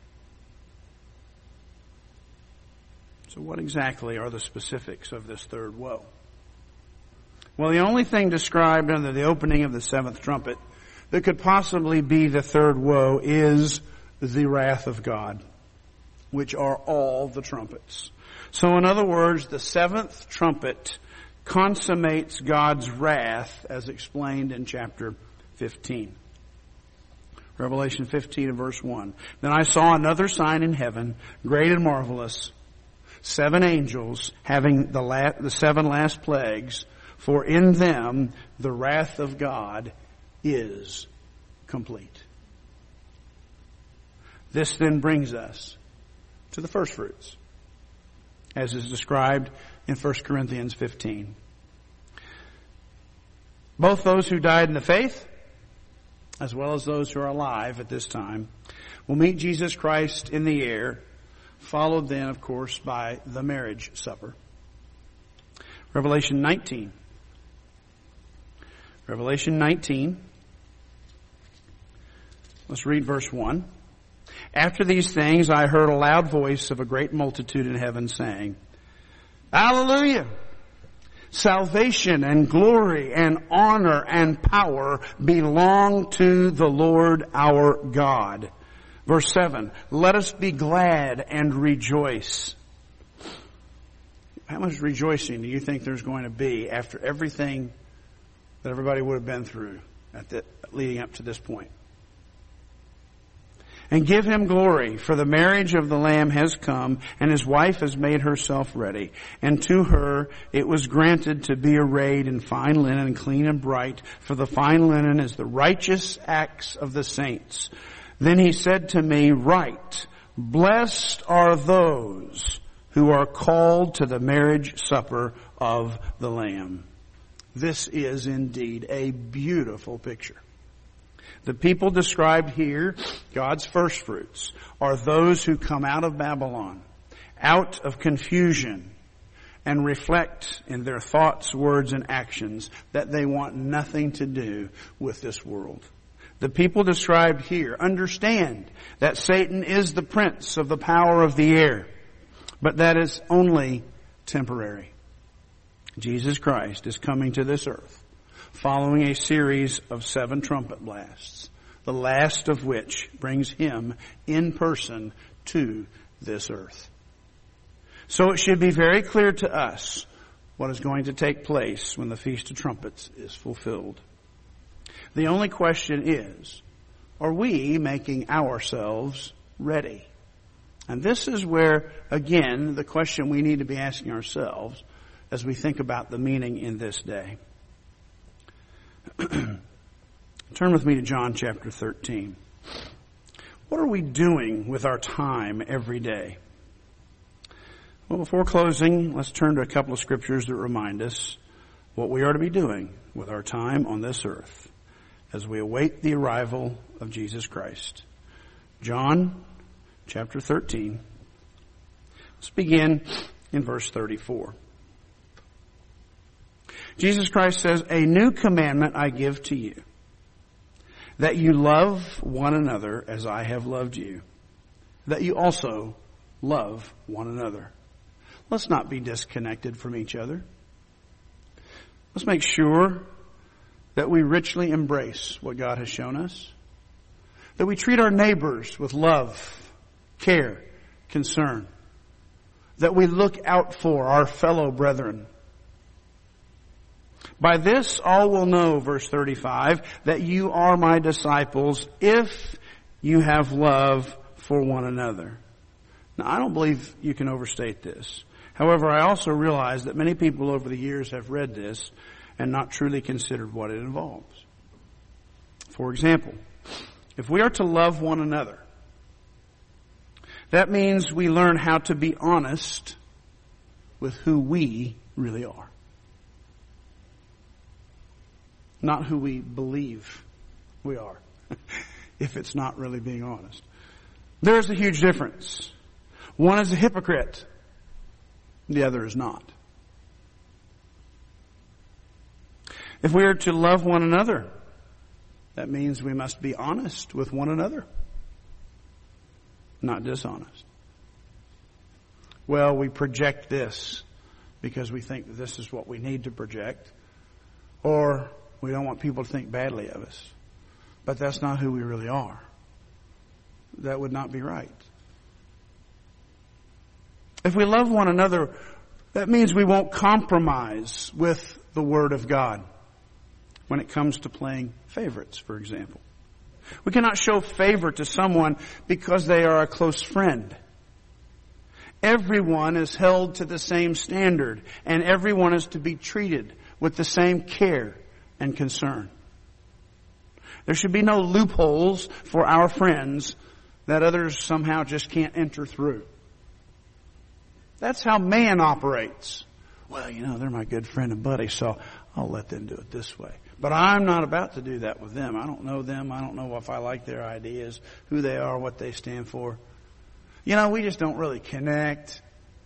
So what exactly are the specifics of this third woe? Well, the only thing described under the opening of the seventh trumpet that could possibly be the third woe is the wrath of God, which are all the trumpets. So in other words, the seventh trumpet consummates God's wrath as explained in chapter fifteen. Revelation fifteen and verse one. Then I saw another sign in heaven, great and marvelous, seven angels having the, la- the seven last plagues, for in them the wrath of God is complete. This then brings us to the first fruits, as is described in First Corinthians fifteen. Both those who died in the faith, as well as those who are alive at this time, will meet Jesus Christ in the air, followed then, of course, by the marriage supper. Revelation nineteen. Revelation nineteen. Let's read verse one. After these things I heard a loud voice of a great multitude in heaven saying, Hallelujah! Salvation and glory and honor and power belong to the Lord our God. Verse seven, let us be glad and rejoice. How much rejoicing do you think there's going to be after everything that everybody would have been through at the, leading up to this point? And give him glory, for the marriage of the Lamb has come, and his wife has made herself ready. And to her it was granted to be arrayed in fine linen, clean and bright, for the fine linen is the righteous acts of the saints. Then he said to me, Write, blessed are those who are called to the marriage supper of the Lamb. This is indeed a beautiful picture. The people described here, God's first fruits, are those who come out of Babylon, out of confusion, and reflect in their thoughts, words, and actions that they want nothing to do with this world. The people described here understand that Satan is the prince of the power of the air, but that is only temporary. Jesus Christ is coming to this earth following a series of seven trumpet blasts, the last of which brings him in person to this earth. So it should be very clear to us what is going to take place when the Feast of Trumpets is fulfilled. The only question is, are we making ourselves ready? And this is where, again, the question we need to be asking ourselves as we think about the meaning in this day. Turn with me to John chapter thirteen. What are we doing with our time every day? Well, before closing, let's turn to a couple of scriptures that remind us what we are to be doing with our time on this earth as we await the arrival of Jesus Christ. John chapter thirteen. Let's begin in verse thirty-four. Jesus Christ says, "A new commandment I give to you, that you love one another as I have loved you, that you also love one another." Let's not be disconnected from each other. Let's make sure that we richly embrace what God has shown us, that we treat our neighbors with love, care, concern, that we look out for our fellow brethren. By this all will know, verse thirty-five, that you are my disciples if you have love for one another. Now, I don't believe you can overstate this. However, I also realize that many people over the years have read this and not truly considered what it involves. For example, if we are to love one another, that means we learn how to be honest with who we really are. Not who we believe we are, if it's not really being honest. There's a huge difference. One is a hypocrite, the other is not. If we are to love one another, that means we must be honest with one another, not dishonest. Well, we project this because we think that this is what we need to project, or we don't want people to think badly of us. But that's not who we really are. That would not be right. If we love one another, that means we won't compromise with the Word of God when it comes to playing favorites, for example. We cannot show favor to someone because they are a close friend. Everyone is held to the same standard, and everyone is to be treated with the same care and concern. There should be no loopholes for our friends that others somehow just can't enter through. That's how man operates. Well, you know, they're my good friend and buddy, so I'll let them do it this way. But I'm not about to do that with them. I don't know them. I don't know if I like their ideas, who they are, what they stand for. You know, we just don't really connect.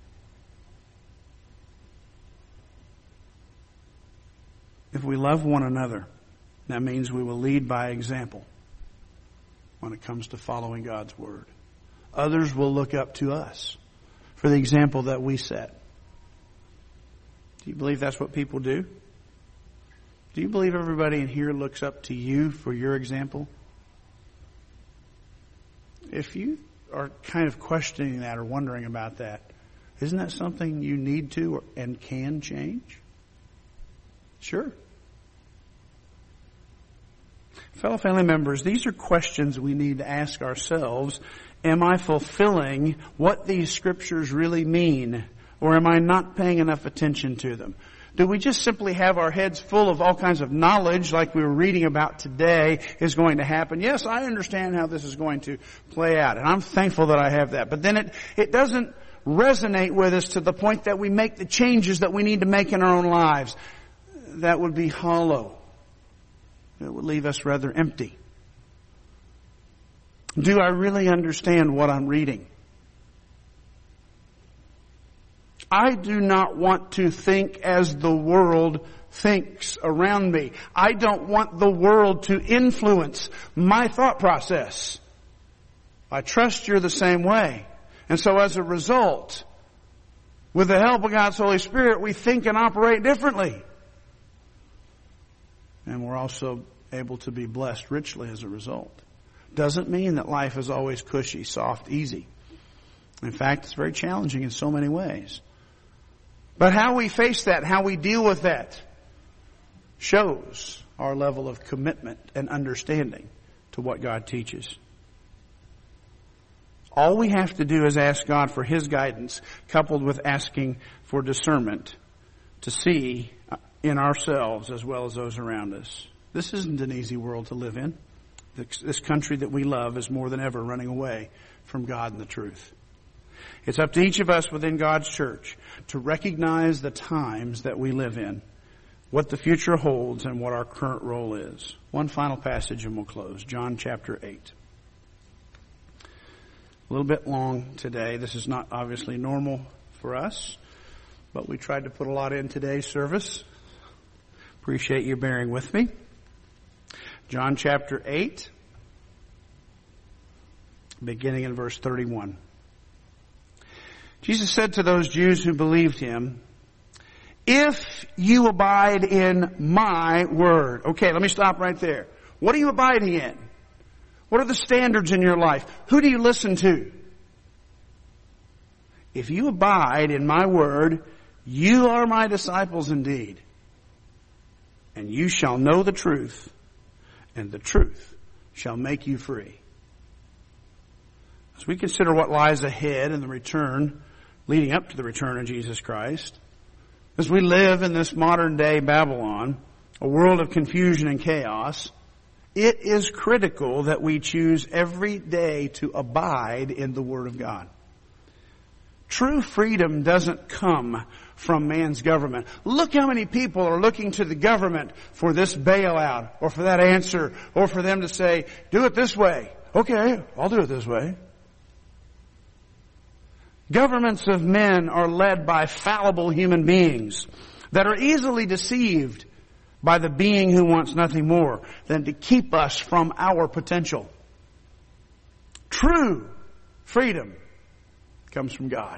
If we love one another, that means we will lead by example when it comes to following God's Word. Others will look up to us for the example that we set. Do you believe that's what people do? Do you believe everybody in here looks up to you for your example? If you are kind of questioning that or wondering about that, isn't that something you need to and can change? Sure. Fellow family members, these are questions we need to ask ourselves. Am I fulfilling what these scriptures really mean? Or am I not paying enough attention to them? Do we just simply have our heads full of all kinds of knowledge like we were reading about today is going to happen? Yes, I understand how this is going to play out, and I'm thankful that I have that. But then it, it doesn't resonate with us to the point that we make the changes that we need to make in our own lives. That would be hollow. It would leave us rather empty. Do I really understand what I'm reading? I do not want to think as the world thinks around me. I don't want the world to influence my thought process. I trust you're the same way. And so as a result, with the help of God's Holy Spirit, we think and operate differently. And we're also able to be blessed richly as a result. Doesn't mean that life is always cushy, soft, easy. In fact, it's very challenging in so many ways. But how we face that, how we deal with that, shows our level of commitment and understanding to what God teaches. All we have to do is ask God for His guidance, coupled with asking for discernment to see in ourselves as well as those around us. This isn't an easy world to live in. This country that we love is more than ever running away from God and the truth. It's up to each of us within God's church to recognize the times that we live in, what the future holds and what our current role is. One final passage and we'll close. John chapter eight. A little bit long today. This is not obviously normal for us, but we tried to put a lot in today's service. Appreciate you bearing with me. John chapter eight, beginning in verse thirty-one. Jesus said to those Jews who believed him, "If you abide in my word." Okay, let me stop right there. What are you abiding in? What are the standards in your life? Who do you listen to? If you abide in my word, you are my disciples indeed. And you shall know the truth, and the truth shall make you free. As we consider what lies ahead in the return, leading up to the return of Jesus Christ, as we live in this modern day Babylon, a world of confusion and chaos, it is critical that we choose every day to abide in the Word of God. True freedom doesn't come from man's government. Look how many people are looking to the government for this bailout or for that answer or for them to say, do it this way. Okay, I'll do it this way. Governments of men are led by fallible human beings that are easily deceived by the being who wants nothing more than to keep us from our potential. True freedom comes from God.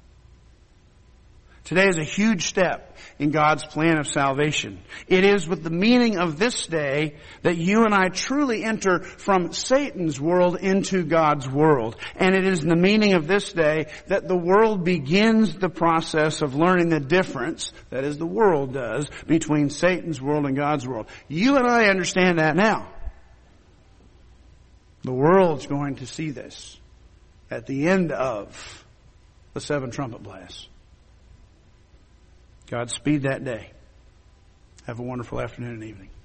Today is a huge step in God's plan of salvation. It is with the meaning of this day that you and I truly enter from Satan's world into God's world. And it is in the meaning of this day that the world begins the process of learning the difference, that is the world does, between Satan's world and God's world. You and I understand that now. The world's going to see this at the end of the seven trumpet blasts. Godspeed that day. Have a wonderful afternoon and evening.